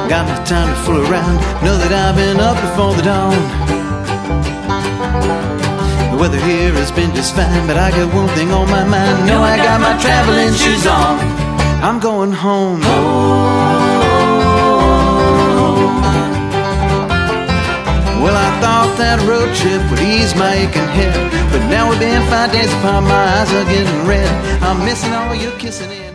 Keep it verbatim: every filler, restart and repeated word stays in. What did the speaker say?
got no time to fool around. Know that I've been up before the dawn. The weather here has been just fine, but I got one thing on my mind. Know I got my traveling shoes on. I'm going home. Well, I thought that road trip would ease my aching head, but now we've been five days apart, my eyes are getting red. I'm missing all your kissing in.